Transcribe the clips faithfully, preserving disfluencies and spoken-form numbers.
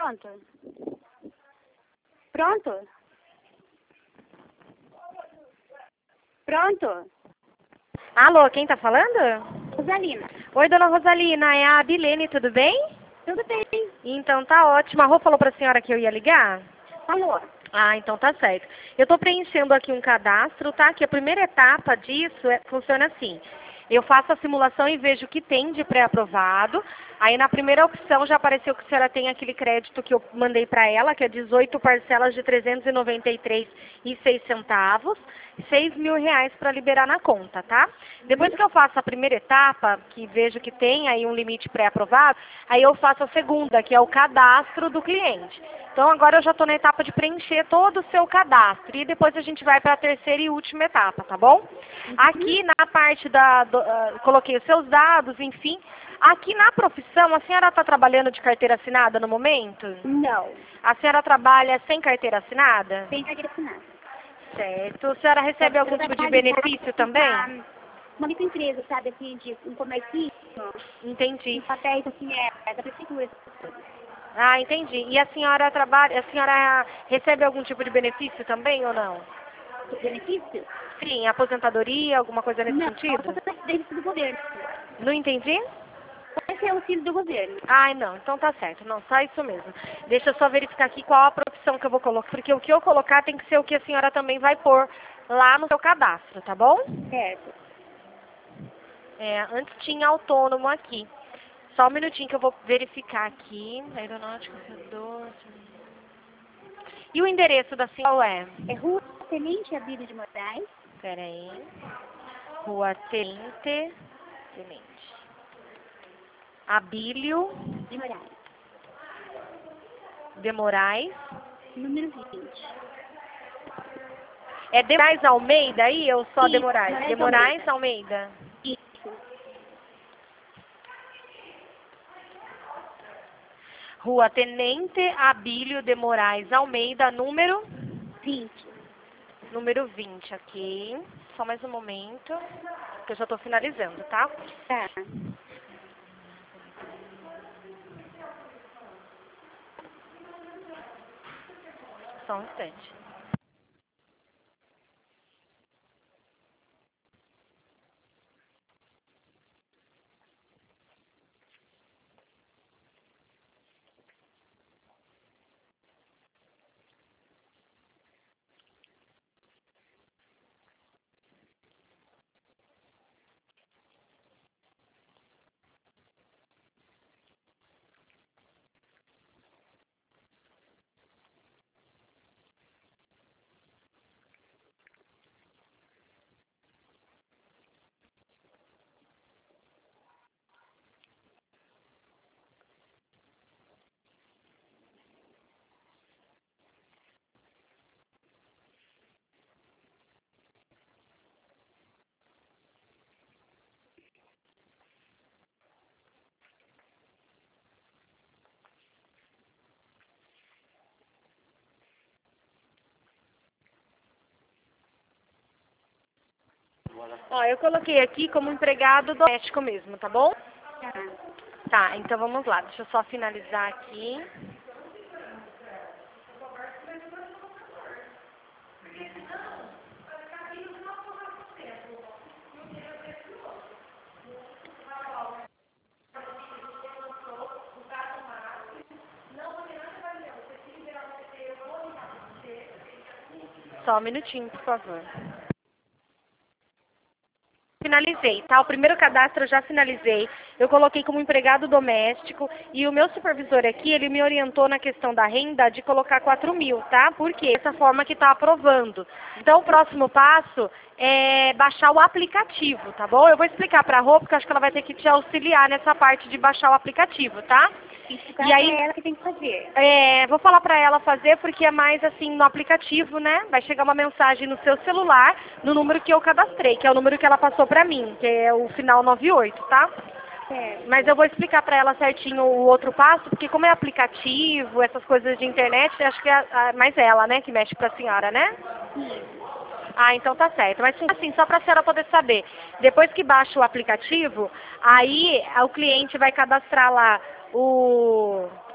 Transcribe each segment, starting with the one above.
Pronto. Pronto? Pronto? Alô, quem tá falando? Rosalina. Oi, dona Rosalina, é a Abilene, tudo bem? Tudo bem? Então tá ótimo. A Rô falou pra senhora que eu ia ligar? Falou. Ah, então tá certo. Eu tô preenchendo aqui um cadastro, tá? Que a primeira etapa disso é, funciona assim. Eu faço a simulação e vejo o que tem de pré-aprovado. Aí na primeira opção já apareceu que a senhora tem aquele crédito que eu mandei para ela, que é dezoito parcelas de trezentos e noventa e três reais e seis centavos, seis mil reais para liberar na conta, tá? Depois que eu faço a primeira etapa, que vejo que tem aí um limite pré-aprovado, aí eu faço a segunda, que é o cadastro do cliente. Então agora eu já estou na etapa de preencher todo o seu cadastro e depois a gente vai para a terceira e última etapa, tá bom? Aqui na parte da, do, uh, coloquei os seus dados, enfim. Aqui na profissão, a senhora está trabalhando de carteira assinada no momento? Não. A senhora trabalha sem carteira assinada? Tem carteira assinada. Certo. A senhora recebe algum tipo de benefício também? Uma microempresa, sabe, assim, de um comércio, Entendi. um papéis, assim, é, é da prefeitura. Ah, entendi. E a senhora trabalha, a senhora recebe algum tipo de benefício também ou não? Benefício? Sim, aposentadoria, alguma coisa nesse Não, sentido? só benefício do governo. Não entendi? Esse é o auxílio do governo. Ai, não, então tá certo. Não, só isso mesmo. Deixa eu só verificar aqui qual a profissão que eu vou colocar, porque o que eu colocar tem que ser o que a senhora também vai pôr lá no seu cadastro, tá bom? Certo. É, antes tinha autônomo aqui. Só um minutinho que eu vou verificar aqui. Aeronáutica, doce. E o endereço da senhora qual é? É Rua Tenente Abílio de Moraes. Pera aí. Rua Tenente. Tenente. Abílio De Moraes. de Moraes. Número vinte. É de Moraes Almeida aí ou só de Isso, Moraes? Moraes De Moraes Almeida. Isso. Rua Tenente Abílio de Moraes Almeida, número? vinte. Número vinte, ok. Só mais um momento, que eu já estou finalizando, tá? Tá. Só um instante. Ó, eu coloquei aqui como empregado doméstico mesmo, tá bom? Tá. Tá, então vamos lá. Deixa eu só finalizar aqui. Só um minutinho, por favor. Finalizei, tá? O primeiro cadastro eu já finalizei. Eu coloquei como empregado doméstico e o meu supervisor aqui, ele me orientou na questão da renda de colocar quatro mil, tá? Porque essa forma que tá aprovando. Então o próximo passo é baixar o aplicativo, tá bom? Eu vou explicar pra Rô, porque eu acho que ela vai ter que te auxiliar nessa parte de baixar o aplicativo, tá? Isso, E aí, é ela que tem que fazer. é, vou falar pra ela fazer porque é mais assim no aplicativo, né? Vai chegar uma mensagem no seu celular, no número que eu cadastrei, que é o número que ela passou pra mim, que é o final noventa e oito, tá? Certo. Mas eu vou explicar pra ela certinho o outro passo, porque como é aplicativo, essas coisas de internet, acho que é a- mais ela, né, que mexe pra senhora, né? Isso. Ah, então tá certo. Mas assim, só para a senhora poder saber, depois que baixa o aplicativo, aí o cliente vai cadastrar lá o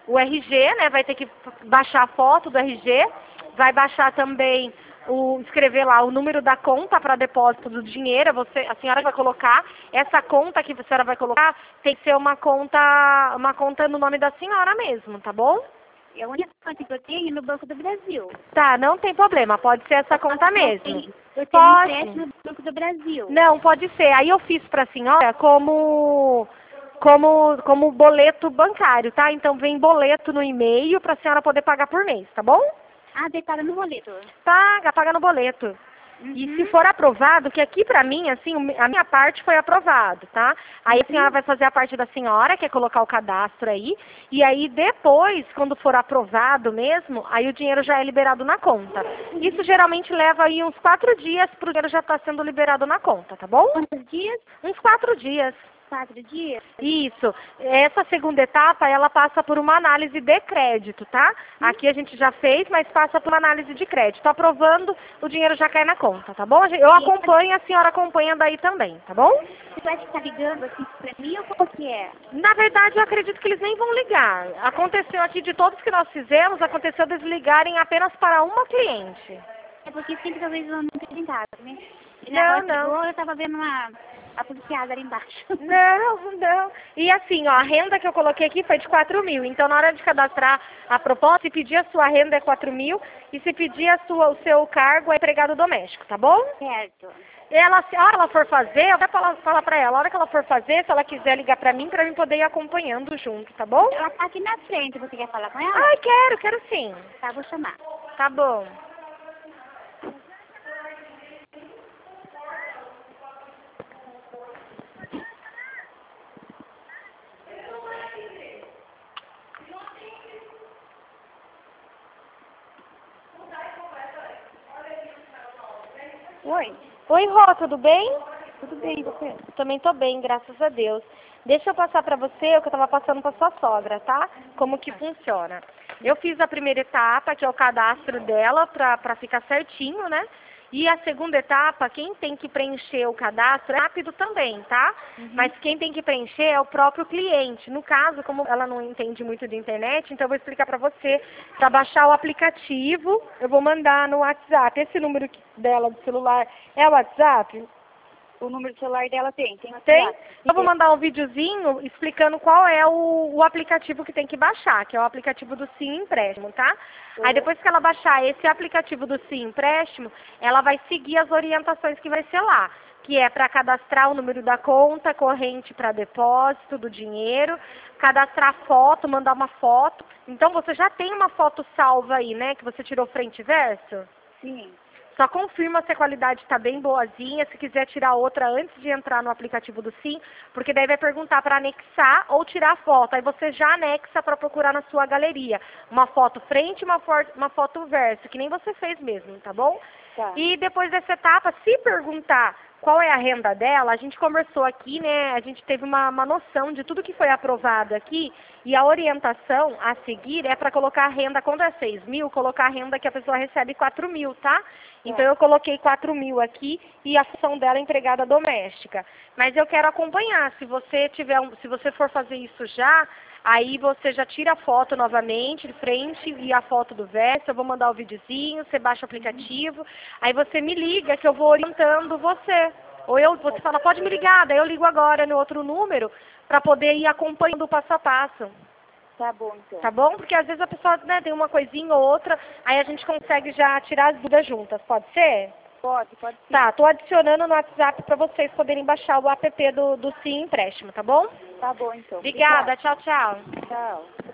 o R G, né? Vai ter que baixar a foto do R G, vai baixar também o escrever lá o número da conta para depósito do dinheiro. Você, a senhora vai colocar essa conta que a senhora vai colocar tem que ser uma conta, uma conta no nome da senhora mesmo, tá bom? É a única conta que eu tenho no Banco do Brasil. Tá, não tem problema, pode ser essa conta Eu mesmo. tenho, eu tenho Pode. empréstimo no Banco do Brasil. Não, pode ser. Aí eu fiz para a senhora como como como boleto bancário, tá? Então vem boleto no e-mail para a senhora poder pagar por mês, tá bom? Ah, detalhe no boleto. Paga, paga no boleto. Uhum. E se for aprovado, que aqui pra mim, assim, a minha parte foi aprovado, tá? Aí a senhora vai fazer a parte da senhora, que é colocar o cadastro aí, e aí depois, quando for aprovado mesmo, aí o dinheiro já é liberado na conta. Isso geralmente leva aí uns quatro dias pro dinheiro já estar sendo liberado na conta, tá bom? Quantos dias? Uns quatro dias. Quatro dias? Isso. Essa segunda etapa, ela passa por uma análise de crédito, tá? Aqui a gente já fez, mas passa por uma análise de crédito. Aprovando, o dinheiro já cai na conta, tá bom? Eu acompanho, a senhora acompanha daí também, tá bom? Você vai ficar ligando assim pra mim ou qual que é? Na verdade, eu acredito que eles nem vão ligar. Aconteceu aqui, de todos que nós fizemos, aconteceu deles ligarem apenas para uma cliente. É porque sempre talvez eu não esteja em casa, né? E Não, na hora que não. chegou, eu tava vendo uma, a policiada ali embaixo. Não, não. E assim, ó, a renda que eu coloquei aqui foi de quatro mil. Então, na hora de cadastrar a proposta, se pedir a sua renda é quatro mil e se pedir a sua, o seu cargo é empregado doméstico, tá bom? Certo. Ela, se a hora que ela for fazer, eu vou falar, falar pra ela, a hora que ela for fazer, se ela quiser ligar pra mim, pra mim poder ir acompanhando junto, tá bom? Ela tá aqui na frente, você quer falar com ela? Ai, quero, quero sim. Tá, vou chamar. Tá bom. Oi, Oi, Rô, tudo bem? tudo bem, você? Também tô bem, graças a Deus. Deixa eu passar pra você o que eu tava passando pra sua sogra, tá? Como que funciona. Eu fiz a primeira etapa, que é o cadastro dela, pra, pra ficar certinho, né? E a segunda etapa, quem tem que preencher o cadastro é rápido também, tá? Uhum. Mas quem tem que preencher é o próprio cliente. No caso, como ela não entende muito de internet, então eu vou explicar pra você. Pra baixar o aplicativo, eu vou mandar no WhatsApp. Esse número que- dela do celular é o WhatsApp? O número do celular dela tem, tem. Tem? Eu vou mandar um videozinho explicando qual é o, o aplicativo que tem que baixar, que é o aplicativo do Sim Empréstimo, tá? Aí depois que ela baixar esse aplicativo do Sim Empréstimo, ela vai seguir as orientações que vai ser lá, que é para cadastrar o número da conta corrente para depósito do dinheiro, cadastrar foto, mandar uma foto. Então você já tem uma foto salva aí, né, que você tirou frente e verso? Sim. Só confirma se a qualidade está bem boazinha, se quiser tirar outra antes de entrar no aplicativo do Sim, porque daí vai perguntar para anexar ou tirar a foto. Aí você já anexa para procurar na sua galeria. Uma foto frente e uma, uma foto verso, que nem você fez mesmo, tá bom? Tá. E depois dessa etapa, se perguntar qual é a renda dela, a gente conversou aqui, né? A gente teve uma, uma noção de tudo que foi aprovado aqui e a orientação a seguir é para colocar a renda, quando é seis mil, colocar a renda que a pessoa recebe quatro mil, tá? Então eu coloquei quatro mil aqui e a função dela é empregada doméstica. Mas eu quero acompanhar, se você tiver um, se você for fazer isso já, aí você já tira a foto novamente de frente e a foto do verso, eu vou mandar o videozinho, você baixa o aplicativo, aí você me liga que eu vou orientando você. Ou eu, você fala, pode me ligar, daí eu ligo agora no outro número para poder ir acompanhando o passo a passo. Tá bom, então. Tá bom? Porque às vezes a pessoa, né, tem uma coisinha ou outra, aí a gente consegue já tirar as dúvidas juntas, pode ser? Pode, pode sim. Tá, tô adicionando no WhatsApp para vocês poderem baixar o app do, do Sim Empréstimo, tá bom? Tá bom, então. Obrigada, tchau, tchau. Tchau.